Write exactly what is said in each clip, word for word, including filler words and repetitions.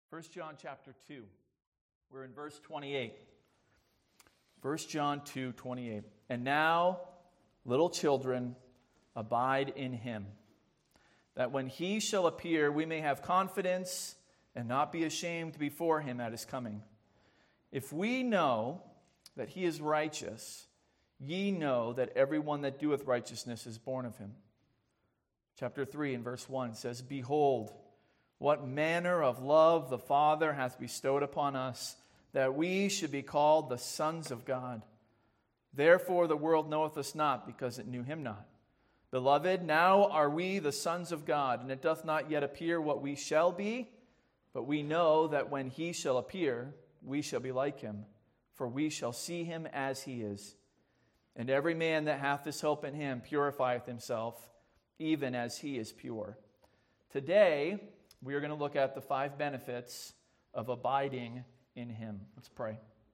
First John chapter two. We're in verse twenty-eight. First John two twenty-eight. And now, little children, abide in him, that when he shall appear, we may have confidence and not be ashamed before him at his coming. If we know that he is righteous, ye know that everyone that doeth righteousness is born of him. Chapter three and verse one says, Behold, what manner of love the Father hath bestowed upon us, that we should be called the sons of God. Therefore the world knoweth us not, because it knew him not. Beloved, now are we the sons of God, and it doth not yet appear what we shall be, but we know that when he shall appear, we shall be like him, for we shall see him as he is. And every man that hath this hope in him purifieth himself, even as he is pure. Today, we are going to look at the five benefits of abiding in him. Let's pray.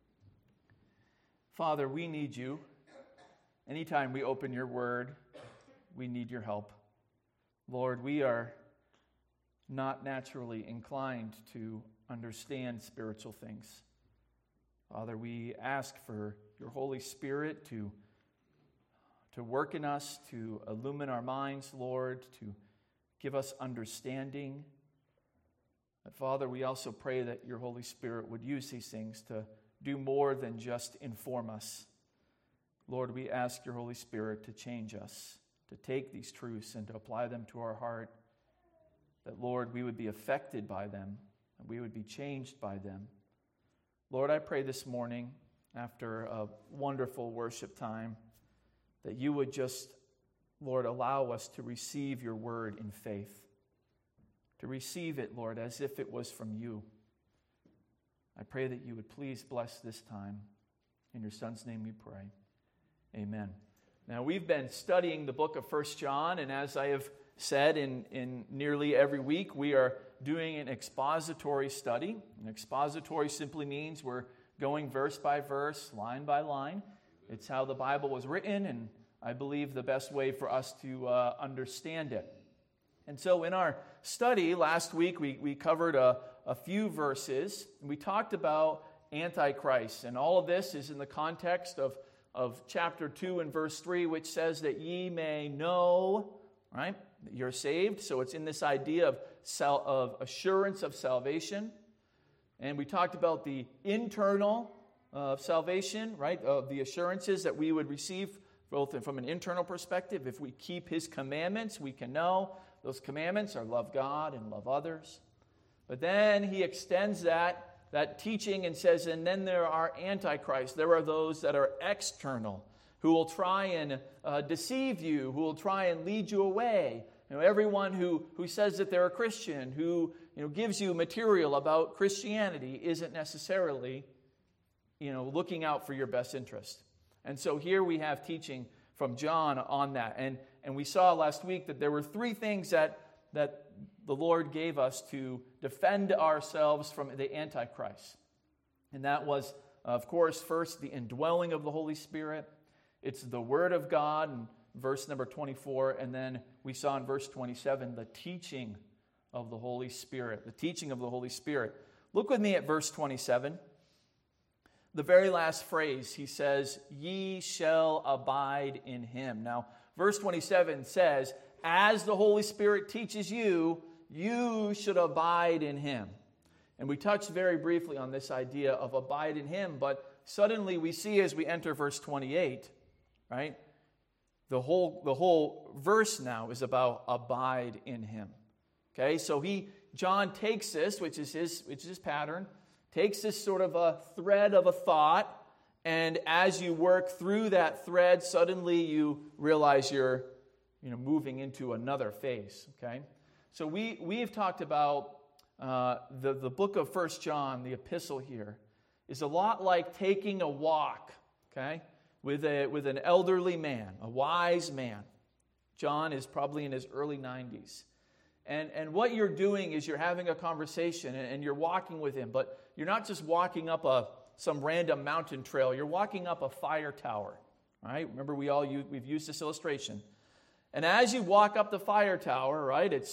Father, we need you. Anytime we open your word, we need your help. Lord, we are not naturally inclined to understand spiritual things. Father, we ask for your Holy Spirit to, to work in us, to illumine our minds, Lord, to give us understanding. But Father, we also pray that your Holy Spirit would use these things to do more than just inform us. Lord, we ask your Holy Spirit to change us, to take these truths and to apply them to our heart, that, Lord, we would be affected by them, and we would be changed by them. Lord, I pray this morning, after a wonderful worship time, that you would just, Lord, allow us to receive your word in faith, to receive it, Lord, as if it was from you. I pray that you would please bless this time. In your Son's name we pray. Amen. Now, we've been studying the book of First John, and as I have said in, in nearly every week, we are doing an expository study. An expository simply means we're going verse by verse, line by line. It's how the Bible was written, and I believe the best way for us to uh, understand it. And so in our study last week, we, we covered a, a few verses. And we talked about Antichrist. And all of this is in the context of, of chapter two and verse three, which says that ye may know, right, that you're saved. So it's in this idea of, sal- of assurance of salvation. And we talked about the internal uh, salvation, right, of the assurances that we would receive both from an internal perspective. If we keep his commandments, we can know. Those commandments are love God and love others. But then he extends that, that teaching and says, and then there are antichrists. There are those that are external, who will try and uh, deceive you, who will try and lead you away. You know, everyone who, who says that they're a Christian, who you know gives you material about Christianity, isn't necessarily you know looking out for your best interest. And so here we have teaching from John on that. And And we saw last week that there were three things that, that the Lord gave us to defend ourselves from the Antichrist. And that was, of course, first, the indwelling of the Holy Spirit. It's the Word of God in verse number twenty-four. And then we saw in verse twenty-seven, the teaching of the Holy Spirit. The teaching of the Holy Spirit. Look with me at verse twenty-seven. The very last phrase, he says, ye shall abide in him. Now, verse twenty-seven says, as the Holy Spirit teaches you, you should abide in him. And we touched very briefly on this idea of abide in him, but suddenly we see as we enter verse twenty-eight, right? The whole, the whole verse now is about abide in him. Okay, so he, John takes this, which is his, which is his pattern, takes this sort of a thread of a thought, and as you work through that thread, suddenly you realize you're you know, moving into another phase, okay? So we, we have talked about uh, the, the book of First John, the epistle here, is a lot like taking a walk, okay, with, a, with an elderly man, a wise man. John is probably in his early nineties. And, and what you're doing is you're having a conversation and, and you're walking with him, but you're not just walking up a some random mountain trail. You're walking up a fire tower, right? Remember, we all use, we've used this illustration. And as you walk up the fire tower, right, it's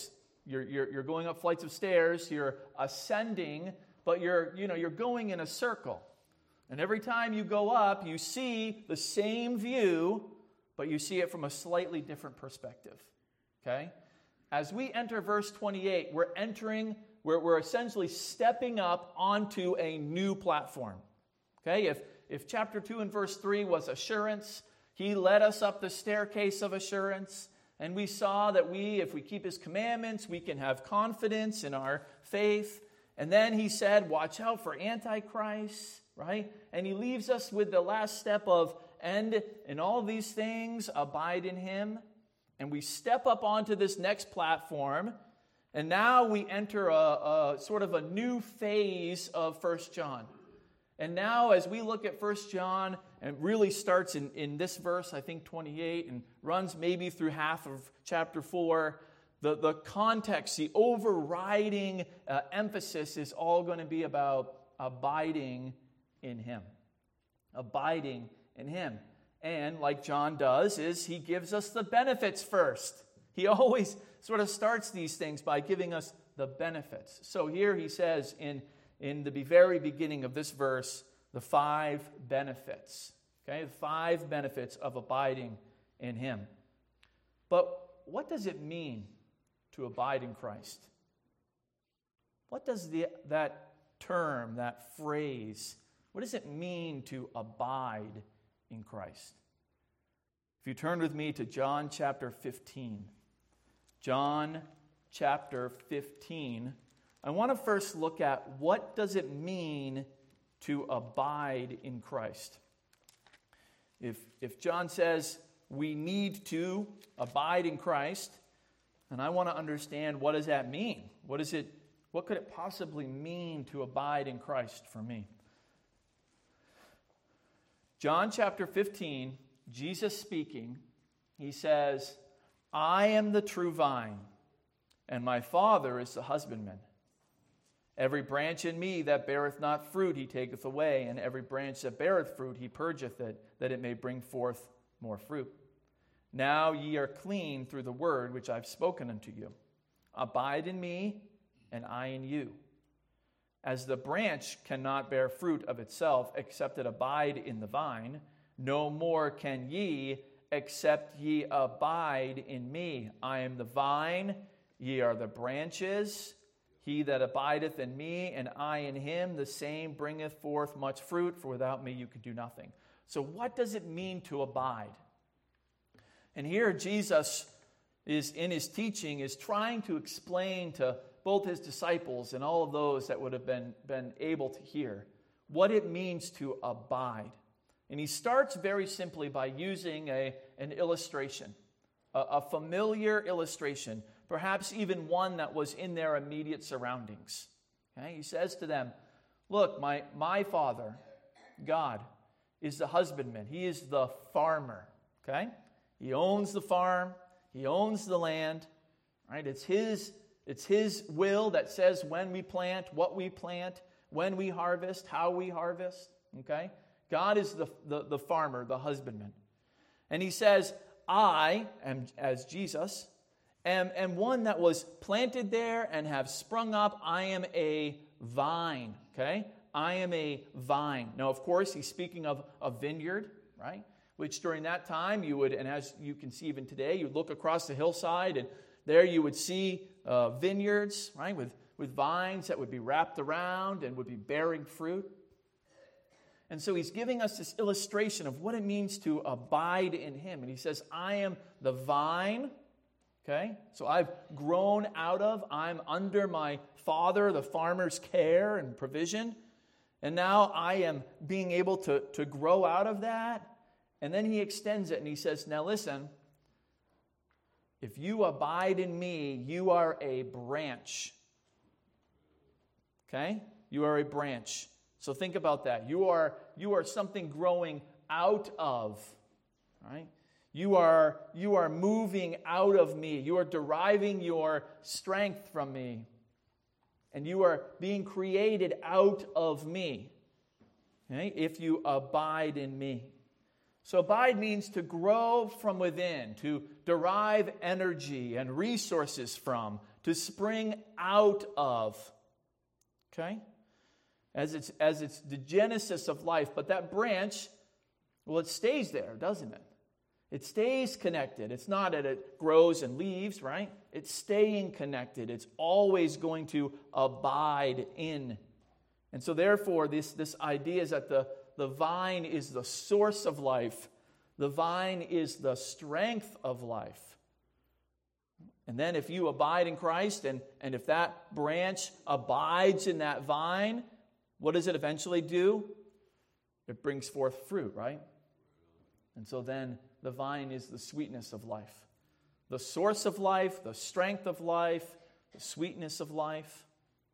You're, you're, you're going up flights of stairs, you're ascending, but you're, you know, you're going in a circle. And every time you go up, you see the same view, but you see it from a slightly different perspective. Okay? As we enter verse twenty-eight, we're entering, we're, we're essentially stepping up onto a new platform. Okay? If, if chapter two and verse three was assurance, he led us up the staircase of assurance, and we saw that we, if we keep his commandments, we can have confidence in our faith. And then he said, watch out for Antichrist, right? And he leaves us with the last step of, and in all these things, abide in him. And we step up onto this next platform, and now we enter a, a sort of a new phase of First John. And now as we look at First John, and it really starts in, in this verse, I think twenty-eight, and runs maybe through half of chapter four, the, the context, the overriding uh, emphasis is all going to be about abiding in him. Abiding in him. And like John does, is he gives us the benefits first. He always sort of starts these things by giving us the benefits. So here he says in, in the very beginning of this verse, the five benefits. Okay, the five benefits of abiding in him. But what does it mean to abide in Christ? What does the, that term, that phrase, what does it mean to abide in Christ? If you turn with me to John chapter fifteen. John chapter fifteen. I want to first look at what does it mean to abide in Christ. If, if John says we need to abide in Christ, then I want to understand what does that mean? What is it? What could it possibly mean to abide in Christ for me? John chapter fifteen, Jesus speaking, he says, I am the true vine, and my Father is the husbandman. Every branch in me that beareth not fruit he taketh away, and every branch that beareth fruit he purgeth it, that it may bring forth more fruit. Now ye are clean through the word which I've spoken unto you. Abide in me, and I in you. As the branch cannot bear fruit of itself, except it abide in the vine, no more can ye, except ye abide in me. I am the vine, ye are the branches. He that abideth in me, and I in him, the same bringeth forth much fruit, for without me you can do nothing. So what does it mean to abide? And here Jesus is, in his teaching, is trying to explain to both his disciples and all of those that would have been, been able to hear what it means to abide. And he starts very simply by using a, an illustration, a, a familiar illustration, perhaps even one that was in their immediate surroundings. Okay? He says to them, look, my, my Father, God, is the husbandman. He is the farmer. Okay? He owns the farm. He owns the land. Right? It's his, it's his will that says when we plant, what we plant, when we harvest, how we harvest. Okay? God is the, the, the farmer, the husbandman. And he says, I am, as Jesus, am, am one that was planted there and have sprung up. I am a vine. Okay? I am a vine. Now, of course, he's speaking of a vineyard, right? Which during that time you would, and as you can see even today, you would look across the hillside and there you would see uh, vineyards, right? With, with vines that would be wrapped around and would be bearing fruit. And so he's giving us this illustration of what it means to abide in him. And he says, I am the vine, okay? So I've grown out of, I'm under my Father, the farmer's care and provision. And now I am being able to, to grow out of that. And then he extends it and he says, now listen, if you abide in me, you are a branch. Okay? You are a branch. So think about that. You are, you are something growing out of, right? You are, you are moving out of me. You are deriving your strength from me. And you are being created out of me. Okay? If you abide in me. So abide means to grow from within, to derive energy and resources from, to spring out of. Okay? As it's, as it's the genesis of life. But that branch, well, it stays there, doesn't it? It stays connected. It's not that it grows and leaves, right? It's staying connected. It's always going to abide in. And so therefore, this, this idea is that the, the vine is the source of life. The vine is the strength of life. And then if you abide in Christ, and, and if that branch abides in that vine, what does it eventually do? It brings forth fruit, right? And so then the vine is the sweetness of life. The source of life, the strength of life, the sweetness of life.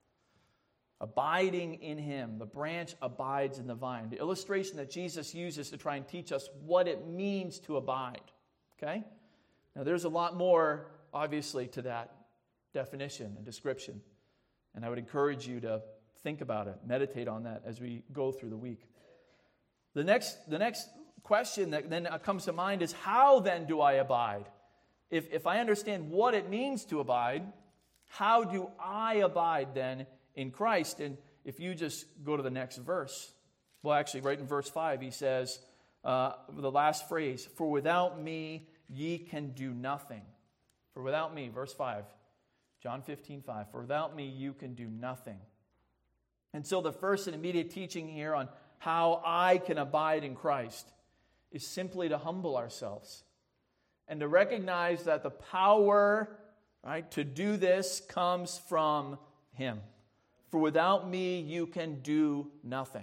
Abiding in Him. The branch abides in the vine. The illustration that Jesus uses to try and teach us what it means to abide. Okay? Now there's a lot more, obviously, to that definition and description. And I would encourage you to think about it, meditate on that as we go through the week. The next, the next question that then comes to mind is, how then do I abide? If, if I understand what it means to abide, how do I abide then in Christ? And if you just go to the next verse, well, actually, right in verse five, he says, uh, the last phrase, for without me ye can do nothing. For without me, verse five, John fifteen five, for without me you can do nothing. And so the first and immediate teaching here on how I can abide in Christ is simply to humble ourselves and to recognize that the power, right, to do this comes from Him. For without me, you can do nothing.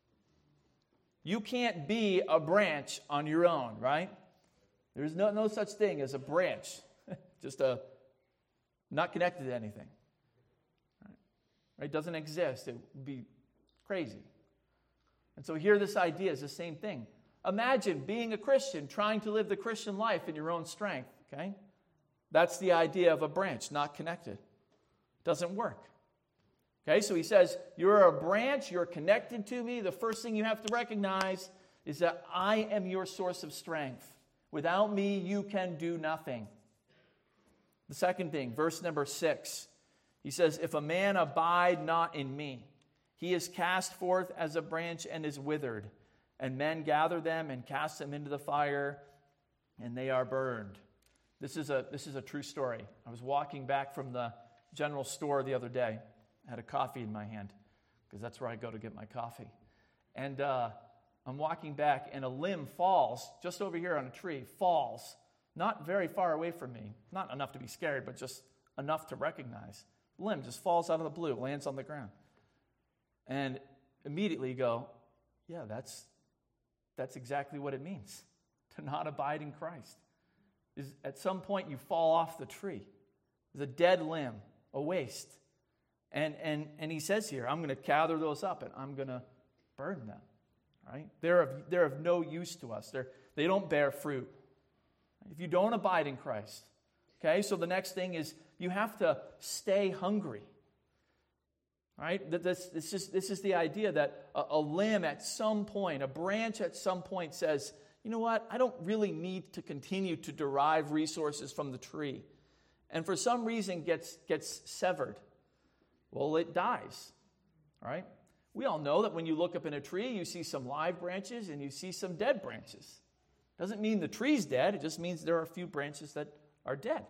You can't be a branch on your own, right? There's no, no such thing as a branch, just a not connected to anything. Right? It doesn't exist. It would be crazy. And so here this idea is the same thing. Imagine being a Christian, trying to live the Christian life in your own strength, okay? That's the idea of a branch, not connected. Doesn't work. Okay, so he says, you're a branch, you're connected to me. The first thing you have to recognize is that I am your source of strength. Without me, you can do nothing. The second thing, verse number six, he says, if a man abide not in me, he is cast forth as a branch and is withered, and men gather them and cast them into the fire, and they are burned. This is a, this is a true story. I was walking back from the general store the other day. I had a coffee in my hand, because that's where I go to get my coffee. And uh, I'm walking back, and a limb falls just over here on a tree, falls, not very far away from me. Not enough to be scared, but just enough to recognize. The limb just falls out of the blue, lands on the ground. And immediately you go, yeah, that's that's exactly what it means to not abide in Christ. Is at some point you fall off the tree. There's a dead limb, a waste. And and and he says here, I'm going to gather those up and I'm going to burn them. Right? They're of, they're of no use to us. They're, they don't bear fruit. If you don't abide in Christ. Okay, so the next thing is you have to stay hungry. Right? This, this, is, this is the idea that a, a limb at some point, a branch at some point says, you know what, I don't really need to continue to derive resources from the tree. And for some reason gets, gets severed. Well, it dies. All right? We all know that when you look up in a tree, you see some live branches and you see some dead branches. Doesn't mean the tree's dead. It just means there are a few branches that are dead.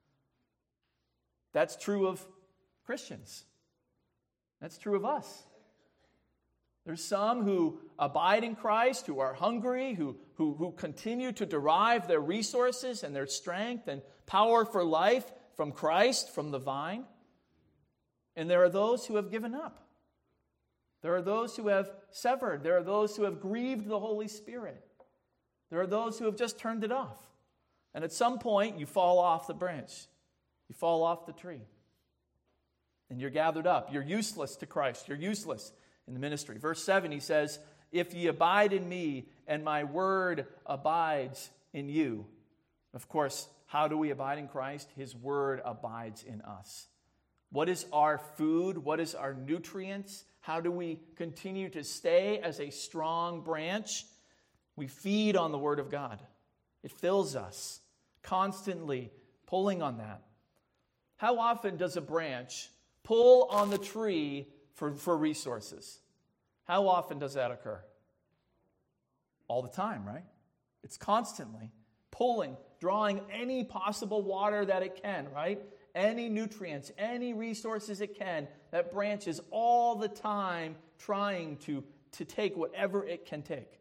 That's true of Christians. That's true of us. There's some who abide in Christ, who are hungry, who, who, who continue to derive their resources and their strength and power for life from Christ, from the vine. And there are those who have given up. There are those who have severed. There are those who have grieved the Holy Spirit. There are those who have just turned it off. And at some point, you fall off the branch. You fall off the tree. And you're gathered up. You're useless to Christ. You're useless in the ministry. Verse seven, he says, if ye abide in me, and my word abides in you. Of course, how do we abide in Christ? His word abides in us. What is our food? What is our nutrients? How do we continue to stay as a strong branch? We feed on the word of God. It fills us, constantly pulling on that. How often does a branch pull on the tree for, for resources? How often does that occur? All the time, right? It's constantly pulling, drawing any possible water that it can, right? Any nutrients, any resources it can. That branch is all the time trying to, to take whatever it can take.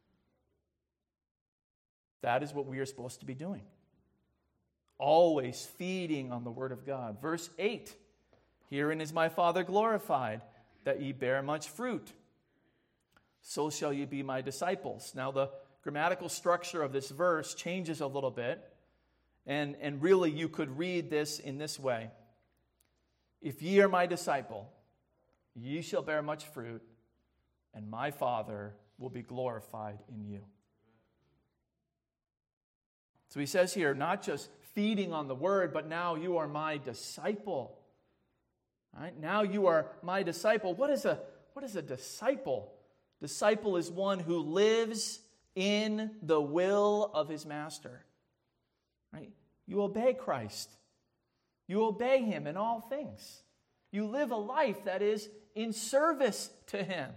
That is what we are supposed to be doing. Always feeding on the Word of God. Verse eight, herein is my Father glorified, that ye bear much fruit. So shall ye be my disciples. Now the grammatical structure of this verse changes a little bit. And, and really you could read this in this way. If ye are my disciple, ye shall bear much fruit, and my Father will be glorified in you. So he says here, not just feeding on the Word, but now you are my disciple. All right? Now you are my disciple. What is a, what is a disciple? Disciple is one who lives in the will of his master. Right? You obey Christ. You obey him in all things. You live a life that is in service to him.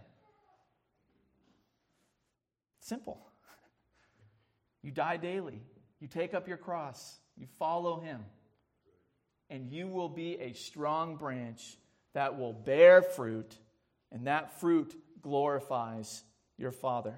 Simple. You die daily. You take up your cross. You follow him. And you will be a strong branch that will bear fruit, and that fruit glorifies your Father.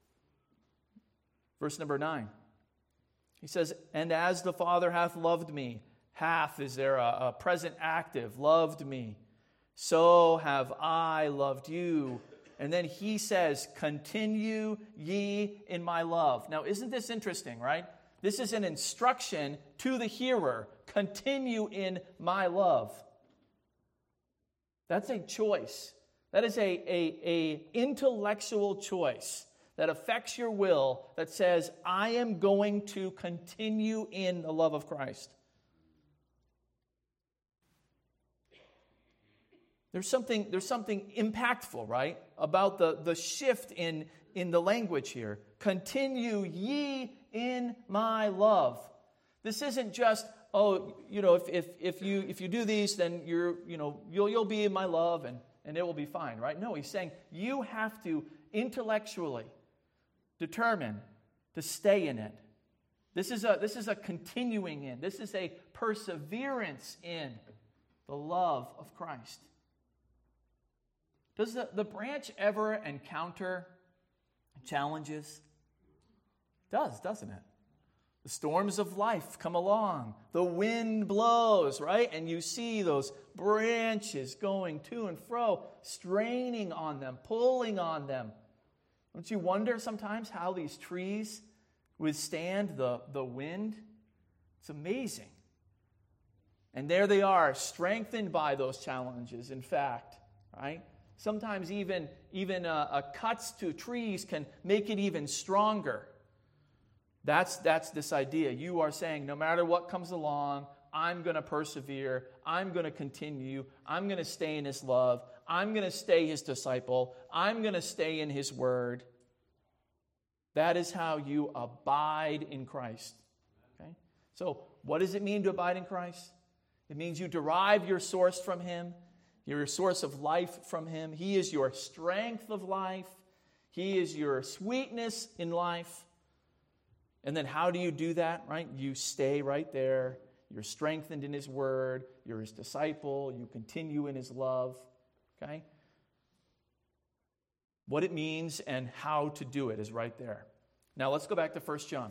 Verse number nine. He says, and as the Father hath loved me, hath is there a, a present active, loved me, so have I loved you. And then he says, continue ye in my love. Now, isn't this interesting, right? This is an instruction to the hearer. Continue in my love. That's a choice. That is a, a, a intellectual choice that affects your will, that says, I am going to continue in the love of Christ. There's something, there's something impactful, right, about the, the shift in, in the language here. Continue ye in my love. This isn't just, oh, you know, if, if, if you if you do these, then you're, you know, you'll you'll be in my love and, and it will be fine, right? No, he's saying you have to intellectually determine to stay in it. This is a this is a continuing in. This is a perseverance in the love of Christ. Does the, the branch ever encounter challenges? It does, doesn't it? The storms of life come along. The wind blows, right? And you see those branches going to and fro, straining on them, pulling on them. Don't you wonder sometimes how these trees withstand the, the wind? It's amazing. And there they are, strengthened by those challenges, in fact, right? Sometimes even, even uh, uh, cuts to trees can make it even stronger. That's, that's this idea. You are saying, no matter what comes along, I'm going to persevere. I'm going to continue. I'm going to stay in his love. I'm going to stay his disciple. I'm going to stay in his word. That is how you abide in Christ. Okay? So, what does it mean to abide in Christ? It means you derive your source from him, your source of life from him. He is your strength of life. He is your sweetness in life. And then how do you do that, right? You stay right there. You're strengthened in his word. You're his disciple. You continue in his love. Okay? What it means and how to do it is right there. Now let's go back to First John.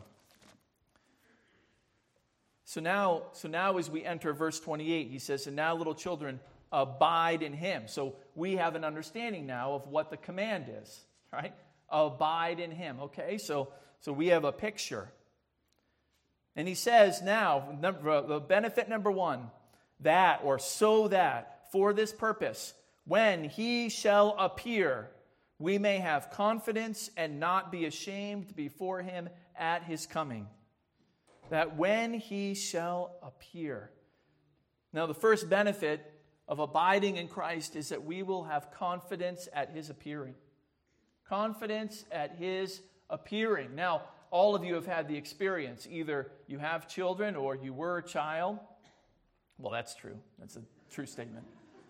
So now, so now as we enter verse twenty-eight, he says, and now little children, abide in him. So we have an understanding now of what the command is, right? Abide in him. Okay, so, so we have a picture. And he says now, number, the benefit number one, that or so that, for this purpose, when he shall appear, we may have confidence and not be ashamed before him at his coming. That when he shall appear. Now, the first benefit of abiding in Christ is that we will have confidence at his appearing. Confidence at his appearing. Now, all of you have had the experience. Either you have children or you were a child. Well, that's true. That's a true statement.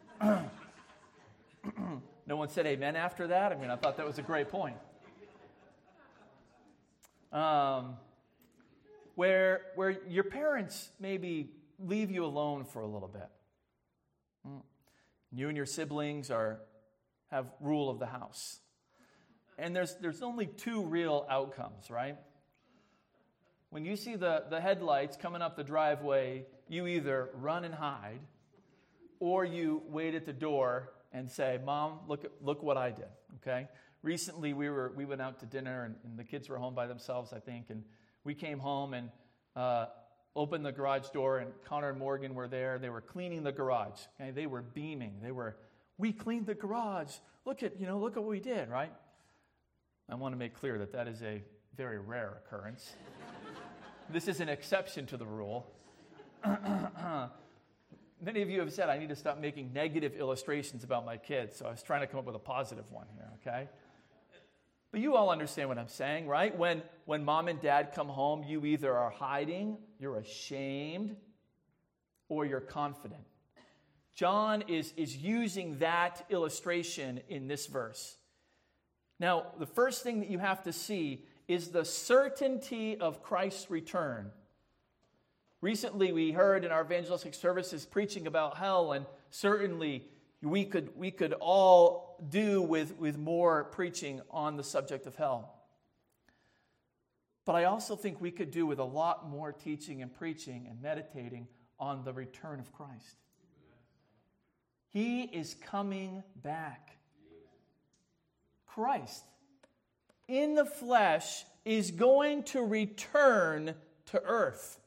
No one said amen after that. I mean, I thought that was a great point. Um, where, where your parents maybe leave you alone for a little bit. You and your siblings are have rule of the house. And there's there's only two real outcomes, right? When you see the, the headlights coming up the driveway, you either run and hide, or you wait at the door and say, Mom, look look what I did, okay? Recently, we were we went out to dinner, and, and the kids were home by themselves, I think, and we came home and uh, opened the garage door, and Connor and Morgan were there. They were cleaning the garage, okay? They were beaming. They were, we cleaned the garage. Look at, you know, look at what we did, right? I want to make clear that that is a very rare occurrence. This is an exception to the rule. Many of you have said I need to stop making negative illustrations about my kids, so I was trying to come up with a positive one here, okay? But you all understand what I'm saying, right? When, when mom and dad come home, you either are hiding, you're ashamed, or you're confident. John is, is using that illustration in this verse. Now, the first thing that you have to see is the certainty of Christ's return. Recently, we heard in our evangelistic services preaching about hell, and certainly we could we could all do with, with more preaching on the subject of hell. But I also think we could do with a lot more teaching and preaching and meditating on the return of Christ. He is coming back. Christ, in the flesh, is going to return to earth.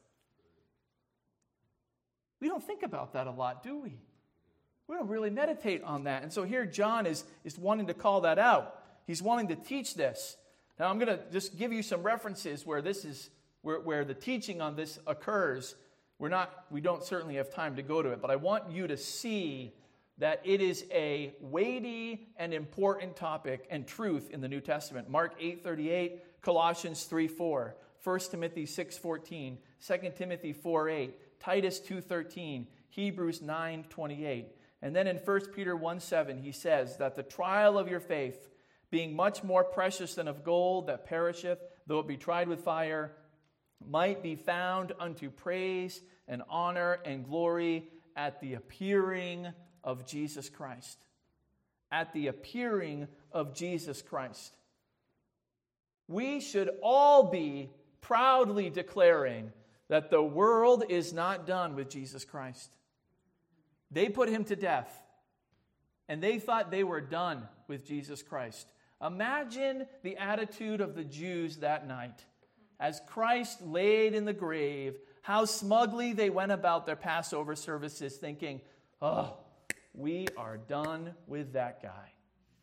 We don't think about that a lot, do we? We don't really meditate on that. And so here John is, is wanting to call that out. He's wanting to teach this. Now I'm going to just give you some references where this is where, where the teaching on this occurs. We're not, we don't certainly have time to go to it, but I want you to see that it is a weighty and important topic and truth in the New Testament. Mark eight thirty-eight, Colossians three four, First Timothy six fourteen, Second Timothy four eight, Titus two thirteen, Hebrews nine twenty-eight. And then in First Peter one seven, he says that the trial of your faith, being much more precious than of gold that perisheth, though it be tried with fire, might be found unto praise and honor and glory at the appearing of Jesus Christ. At the appearing of Jesus Christ. We should all be proudly declaring that the world is not done with Jesus Christ. They put him to death, and they thought they were done with Jesus Christ. Imagine the attitude of the Jews that night. As Christ laid in the grave, how smugly they went about their Passover services thinking, oh, we are done with that guy.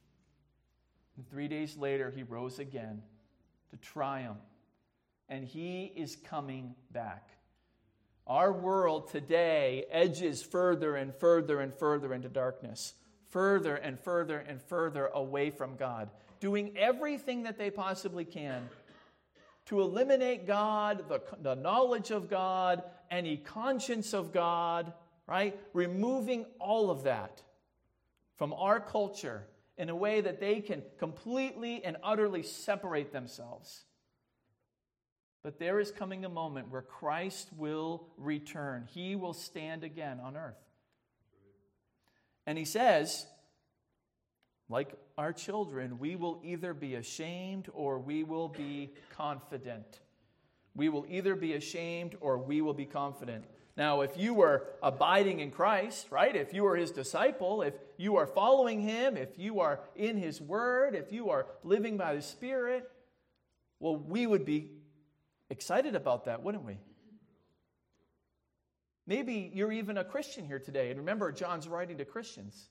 And three days later, he rose again to triumph, and he is coming back. Our world today edges further and further and further into darkness, further and further and further away from God, doing everything that they possibly can to eliminate God, the, the knowledge of God, any conscience of God, right? Removing all of that from our culture in a way that they can completely and utterly separate themselves. But there is coming a moment where Christ will return. He will stand again on earth. And he says, like our children, we will either be ashamed or we will be confident. We will either be ashamed or we will be confident. Now, if you were abiding in Christ, right? If you are his disciple, if you are following him, if you are in his word, if you are living by the Spirit, well, we would be excited about that, wouldn't we? Maybe you're even a Christian here today. And remember, John's writing to Christians.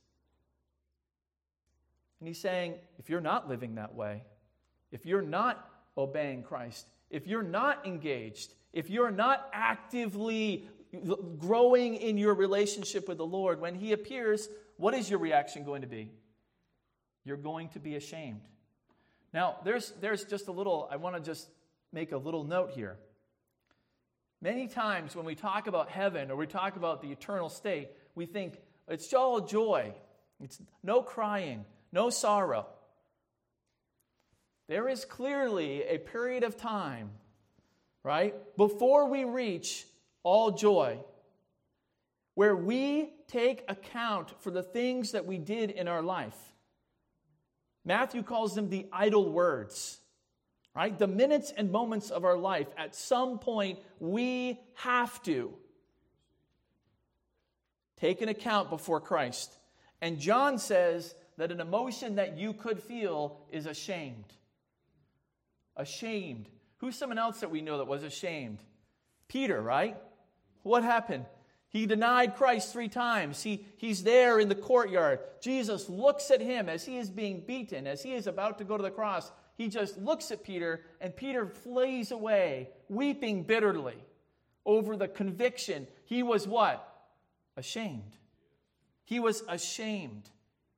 And he's saying, if you're not living that way, if you're not obeying Christ, if you're not engaged, if you're not actively growing in your relationship with the Lord, when he appears, what is your reaction going to be? You're going to be ashamed. Now, there's, there's just a little, I want to just make a little note here. Many times when we talk about heaven or we talk about the eternal state, we think it's all joy. It's no crying, no sorrow. There is clearly a period of time, right, before we reach all joy, where we take account for the things that we did in our life. Matthew calls them the idle words, right? The minutes and moments of our life. At some point, we have to take an account before Christ. And John says that an emotion that you could feel is ashamed. Ashamed. Who's someone else that we know that was ashamed? Peter, right? What happened? He denied Christ three times. He, he's there in the courtyard. Jesus looks at him as he is being beaten, as he is about to go to the cross. He just looks at Peter, and Peter flees away, weeping bitterly over the conviction. He was what? Ashamed. He was ashamed.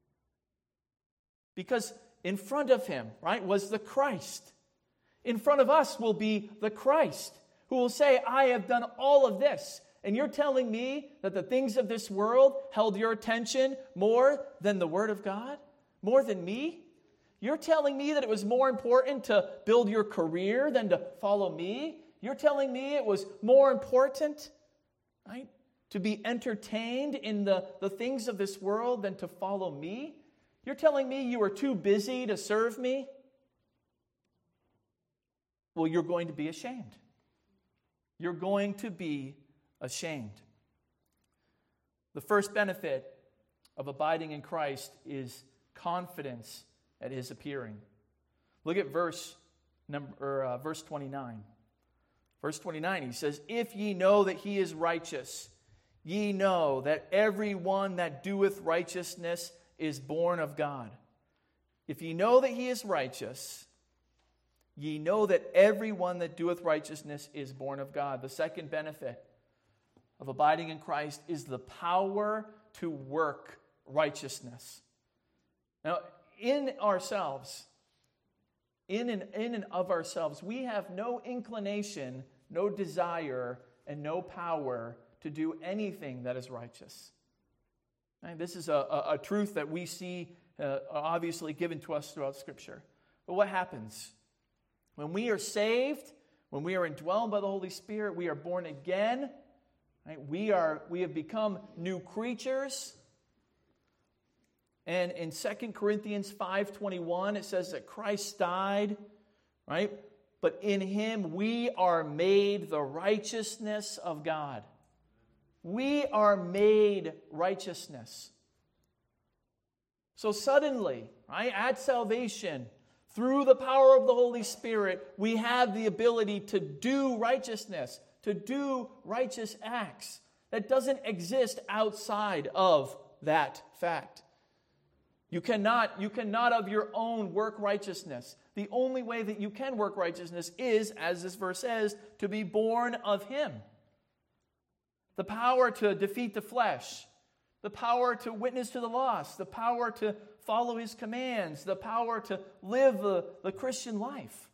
Because in front of him, right, was the Christ. In front of us will be the Christ, who will say, I have done all of this. And you're telling me that the things of this world held your attention more than the Word of God? More than me? You're telling me that it was more important to build your career than to follow me? You're telling me it was more important, right, to be entertained in the, the things of this world than to follow me? You're telling me you were too busy to serve me? Well, you're going to be ashamed. You're going to be ashamed. The first benefit of abiding in Christ is confidence at his appearing. Look at verse number or, uh, verse twenty-nine. Verse twenty-nine, he says, if ye know that he is righteous, ye know that every one that doeth righteousness is born of God. If ye know that he is righteous, ye know that every one that doeth righteousness is born of God. The second benefit of abiding in Christ is the power to work righteousness. Now, in ourselves, in and, in and of ourselves, we have no inclination, no desire, and no power to do anything that is righteous. And this is a, a, a truth that we see uh, obviously given to us throughout Scripture. But what happens? When we are saved, when we are indwelled by the Holy Spirit, we are born again. Right? We are we have become new creatures. And in Second Corinthians five twenty-one, it says that Christ died, right? But in him we are made the righteousness of God. We are made righteousness. So suddenly, right, at salvation, through the power of the Holy Spirit, we have the ability to do righteousness, to do righteous acts. That doesn't exist outside of that fact. You cannot, you cannot of your own work righteousness. The only way that you can work righteousness is, as this verse says, to be born of him. The power to defeat the flesh, the power to witness to the lost, the power to follow his commands, the power to live the, the Christian life,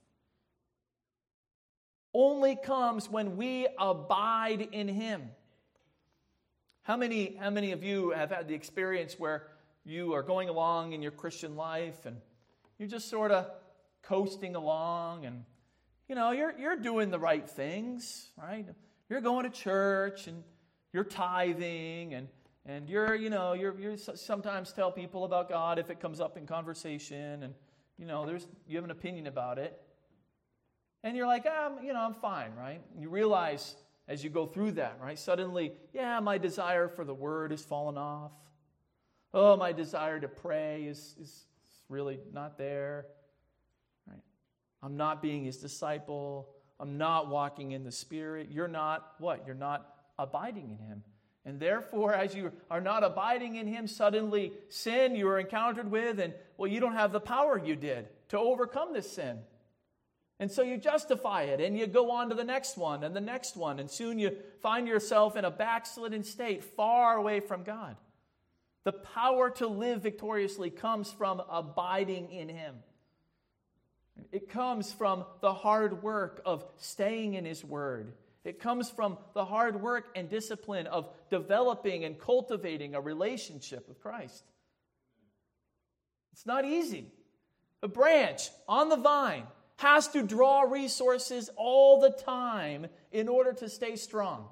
only comes when we abide in him. How many, how many of you have had the experience where you are going along in your Christian life and you're just sort of coasting along and, you know, you're, you're doing the right things, right? You're going to church and you're tithing and And you're, you know, you're, you sometimes tell people about God if it comes up in conversation, and you know, there's you have an opinion about it, and you're like, ah, you know, I'm fine, right? And you realize as you go through that, right? Suddenly, yeah, my desire for the Word has fallen off. Oh, my desire to pray is is really not there, right? I'm not being his disciple. I'm not walking in the Spirit. You're not what? You're not abiding in him. And therefore, as you are not abiding in him, suddenly sin you are encountered with, and, well, you don't have the power you did to overcome this sin. And so you justify it, and you go on to the next one, and the next one, and soon you find yourself in a backslidden state, far away from God. The power to live victoriously comes from abiding in him. It comes from the hard work of staying in his word, It comes from the hard work and discipline of developing and cultivating a relationship with Christ. It's not easy. A branch on the vine has to draw resources all the time in order to stay strong.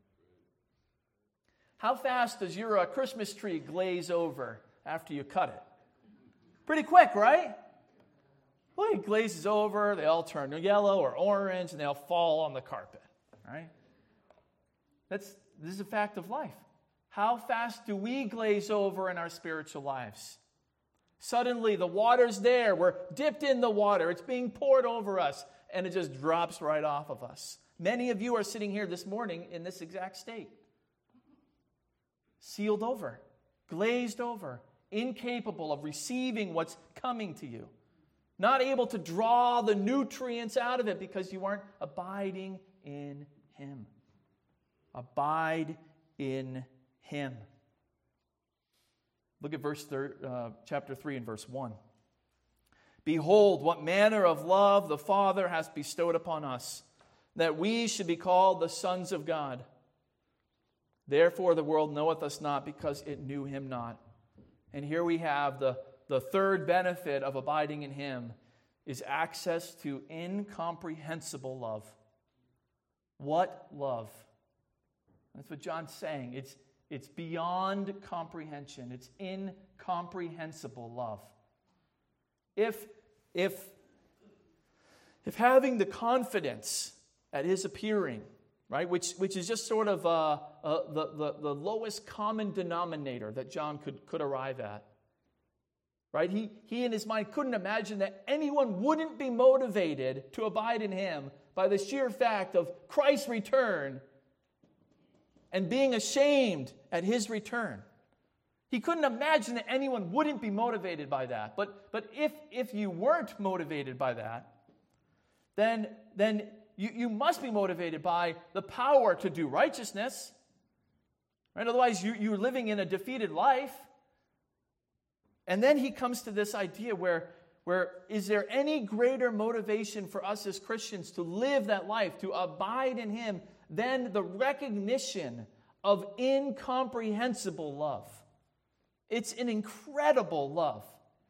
How fast does your uh, Christmas tree glaze over after you cut it? Pretty quick, right? Well, it glazes over, they all turn yellow or orange, and they all fall on the carpet, right? That's, this is a fact of life. How fast do we glaze over in our spiritual lives? Suddenly, the water's there. We're dipped in the water. It's being poured over us, and it just drops right off of us. Many of you are sitting here this morning in this exact state. Sealed over, glazed over, incapable of receiving what's coming to you. Not able to draw the nutrients out of it because you aren't abiding in Him. Abide in Him. Look at verse thir- uh, chapter three and verse one. Behold, what manner of love the Father has bestowed upon us, that we should be called the sons of God. Therefore the world knoweth us not, because it knew Him not. And here we have the, the third benefit of abiding in Him, is access to incomprehensible love. What love? That's what John's saying. It's It's beyond comprehension. It's incomprehensible love. If, if, if having the confidence at His appearing, right, which, which is just sort of uh, uh, the, the, the lowest common denominator that John could, could arrive at, right? He, he in his mind couldn't imagine that anyone wouldn't be motivated to abide in Him by the sheer fact of Christ's return and being ashamed at His return. He couldn't imagine that anyone wouldn't be motivated by that. But, but if, if you weren't motivated by that, then, then you, you must be motivated by the power to do righteousness. Right? Otherwise, you, you're living in a defeated life. And then he comes to this idea where, where is there any greater motivation for us as Christians to live that life, to abide in Him, than the recognition of incomprehensible love? It's an incredible love.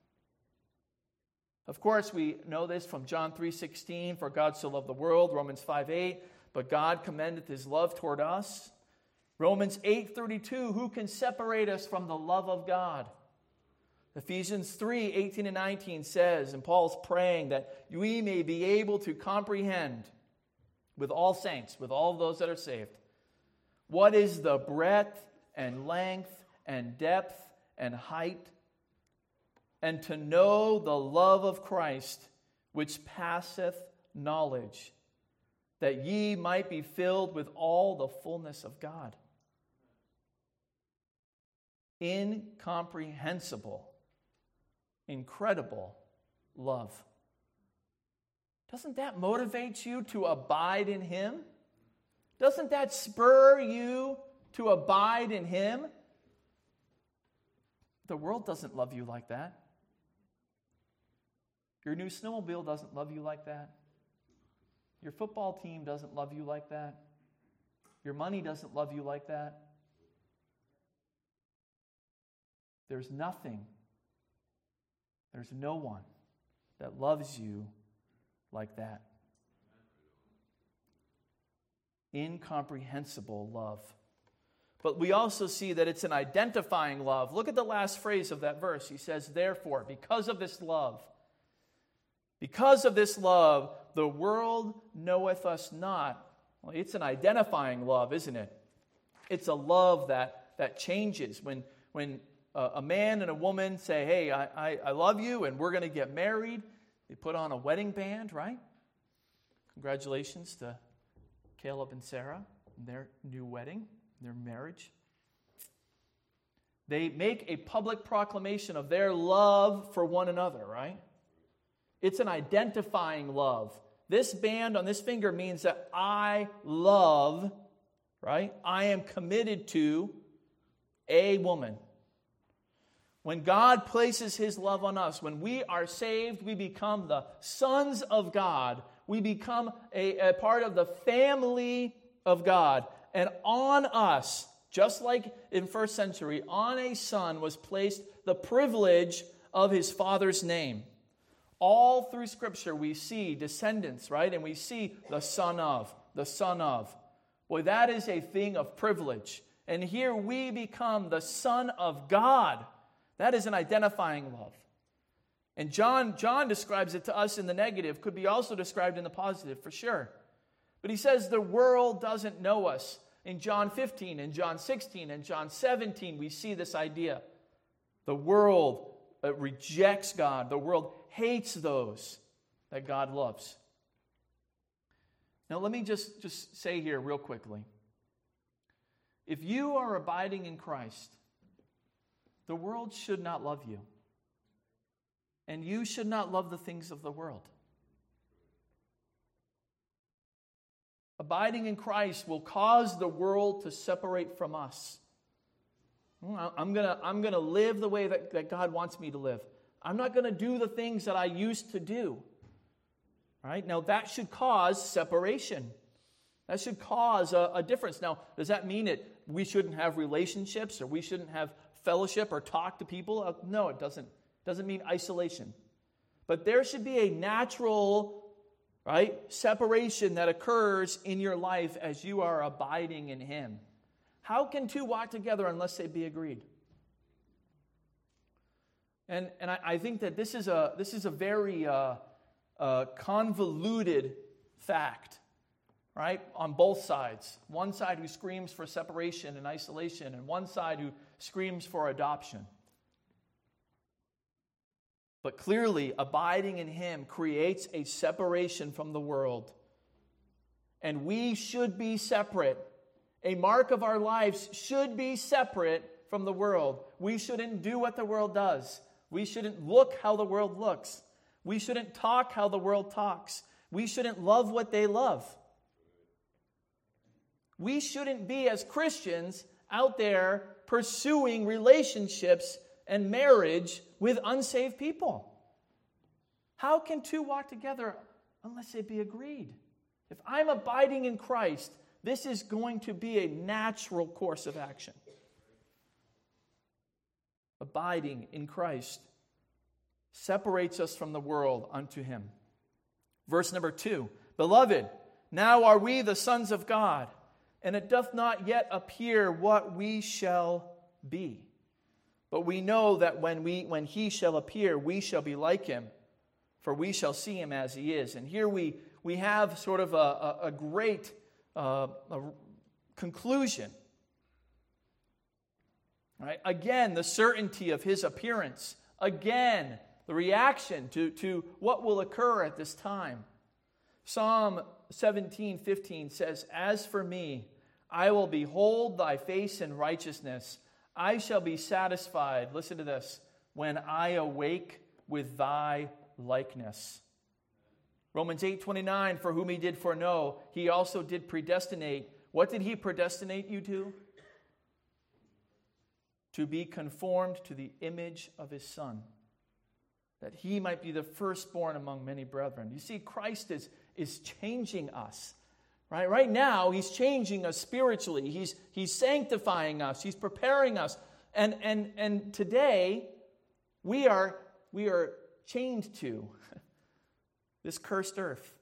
Of course, we know this from John three sixteen, for God so loved the world, Romans five eight, but God commendeth His love toward us. Romans eight thirty-two, who can separate us from the love of God? Ephesians three eighteen and nineteen says, and Paul's praying that we may be able to comprehend with all saints, with all those that are saved, what is the breadth and length and depth and height, and to know the love of Christ, which passeth knowledge, that ye might be filled with all the fullness of God. Incomprehensible, incredible love. Doesn't that motivate you to abide in Him? Doesn't that spur you to abide in Him? The world doesn't love you like that. Your new snowmobile doesn't love you like that. Your football team doesn't love you like that. Your money doesn't love you like that. There's nothing, there's no one that loves you like that. Incomprehensible love. But we also see that it's an identifying love. Look at the last phrase of that verse. He says, therefore, because of this love, because of this love, the world knoweth us not. Well, it's an identifying love, isn't it? It's a love that, that changes. When, when uh, a man and a woman say, hey, I, I, I love you and we're going to get married, they put on a wedding band, right? Congratulations to Caleb and Sarah and their new wedding, their marriage. They make a public proclamation of their love for one another, right? It's an identifying love. This band on this finger means that I love, right? I am committed to a woman. When God places His love on us, when we are saved, we become the sons of God. We become a, a part of the family of God. And on us, just like in first century, on a son was placed the privilege of his father's name. All through Scripture we see descendants, right? And we see the son of, the son of. Boy, that is a thing of privilege. And here we become the son of God. That is an identifying love. And John, John describes it to us in the negative, could be also described in the positive, for sure. But he says the world doesn't know us. In John fifteen, in John sixteen, and John seventeen, we see this idea. The world uh, rejects God. The world hates those that God loves. Now, let me just, just say here real quickly. If you are abiding in Christ, the world should not love you. And you should not love the things of the world. Abiding in Christ will cause the world to separate from us. I'm going to I'm gonna live the way that, that God wants me to live. I'm not going to do the things that I used to do. Right? Now, that should cause separation. That should cause a, a difference. Now, does that mean that we shouldn't have relationships or we shouldn't have fellowship or talk to people? No, it doesn't. It doesn't mean isolation. But there should be a natural, right, separation that occurs in your life as you are abiding in Him. How can two walk together unless they be agreed? And and I, I think that this is a this is a very uh, uh, convoluted fact, right? On both sides. One side who screams for separation and isolation, and one side who screams for adoption. But clearly, abiding in Him creates a separation from the world. And we should be separate. A mark of our lives should be separate from the world. We shouldn't do what the world does. We shouldn't look how the world looks. We shouldn't talk how the world talks. We shouldn't love what they love. We shouldn't be, as Christians, out there pursuing relationships and marriage with unsaved people. How can two walk together unless they be agreed? If I'm abiding in Christ, this is going to be a natural course of action. Abiding in Christ separates us from the world unto Him. Verse number two, Beloved, now are we the sons of God, and it doth not yet appear what we shall be. But we know that when we when He shall appear, we shall be like Him, for we shall see Him as He is. And here we, we have sort of a, a, a great uh, a conclusion. Right? Again, the certainty of His appearance. Again, the reaction to, to what will occur at this time. Psalm seventeen fifteen says, As for me, I will behold thy face in righteousness. I shall be satisfied, listen to this, when I awake with thy likeness. Romans eight twenty-nine, for whom He did foreknow, He also did predestinate. What did He predestinate you to? To be conformed to the image of His Son, that He might be the firstborn among many brethren. You see, Christ is, is changing us. Right? Right now, He's changing us spiritually. He's, he's sanctifying us. He's preparing us. And, and, and today, we are, we are chained to this cursed earth.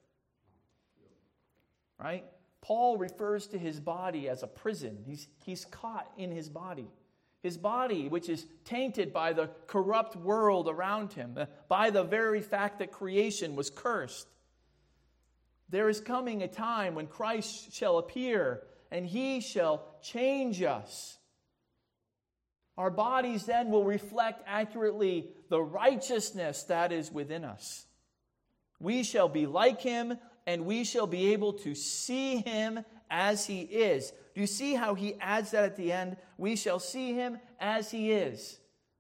Right? Paul refers to his body as a prison. He's, he's caught in his body. His body, which is tainted by the corrupt world around him, by the very fact that creation was cursed. There is coming a time when Christ shall appear, and He shall change us. Our bodies then will reflect accurately the righteousness that is within us. We shall be like Him, and we shall be able to see Him as He is. Do you see how he adds that at the end? We shall see Him as He is.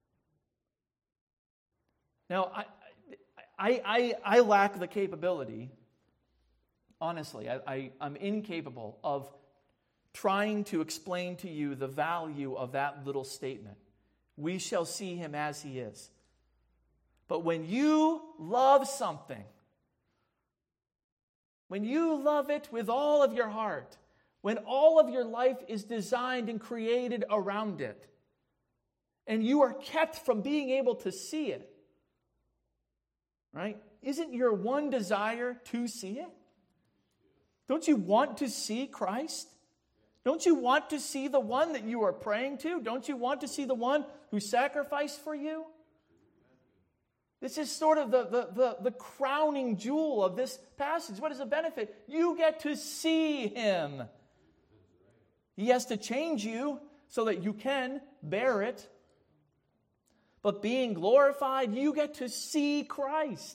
Now, I, I, I, I lack the capability. Honestly, I, I, I'm incapable of trying to explain to you the value of that little statement. We shall see Him as He is. But when you love something, when you love it with all of your heart, when all of your life is designed and created around it, and you are kept from being able to see it, right? Isn't your one desire to see it? Don't you want to see Christ? Don't you want to see the one that you are praying to? Don't you want to see the one who sacrificed for you? This is sort of the, the, the, the crowning jewel of this passage. What is the benefit? You get to see him. He has to change you so that you can bear it. But being glorified, you get to see Christ.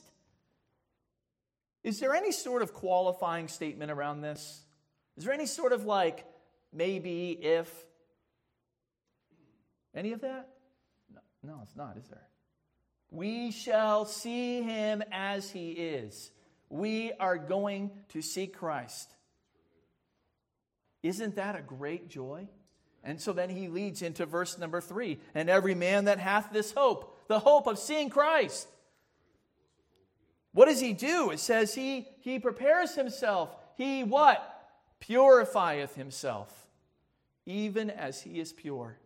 Is there any sort of qualifying statement around this? Is there any sort of like, maybe, if? Any of that? No, no, it's not, is there? We shall see him as he is. We are going to see Christ. Isn't that a great joy? And so then he leads into verse number three. And every man that hath this hope, the hope of seeing Christ. What does he do? It says he, he prepares himself. He what? Purifieth himself, even as he is pure.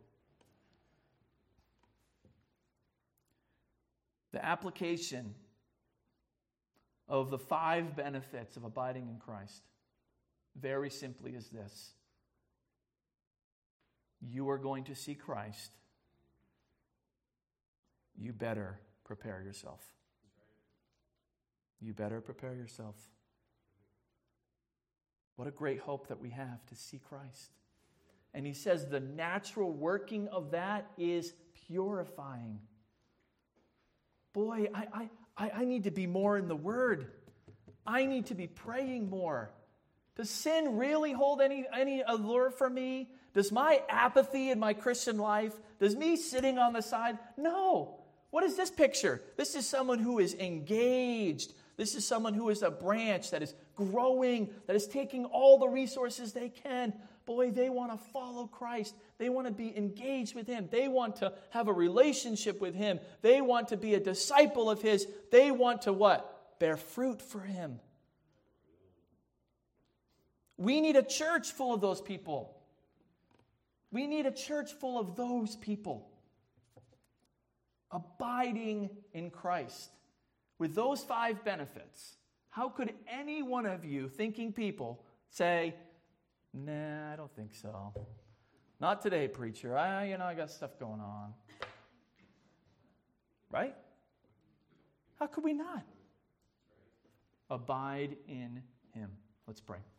The application of the five benefits of abiding in Christ, very simply, is this. You are going to see Christ. You better prepare yourself. You better prepare yourself. What a great hope that we have to see Christ. And he says the natural working of that is purifying. Boy, I, I, I need to be more in the Word. I need to be praying more. Does sin really hold any, any allure for me? Does my apathy in my Christian life, does me sitting on the side? No. What is this picture? This is someone who is engaged. This is someone who is a branch that is growing, that is taking all the resources they can. Boy, they want to follow Christ. They want to be engaged with him. They want to have a relationship with him. They want to be a disciple of his. They want to what? Bear fruit for him. We need a church full of those people. We need a church full of those people. Abiding in Christ. With those five benefits, how could any one of you thinking people say, nah, I don't think so. Not today, preacher. I, you know, I got stuff going on. Right? How could we not? Abide in him. Let's pray.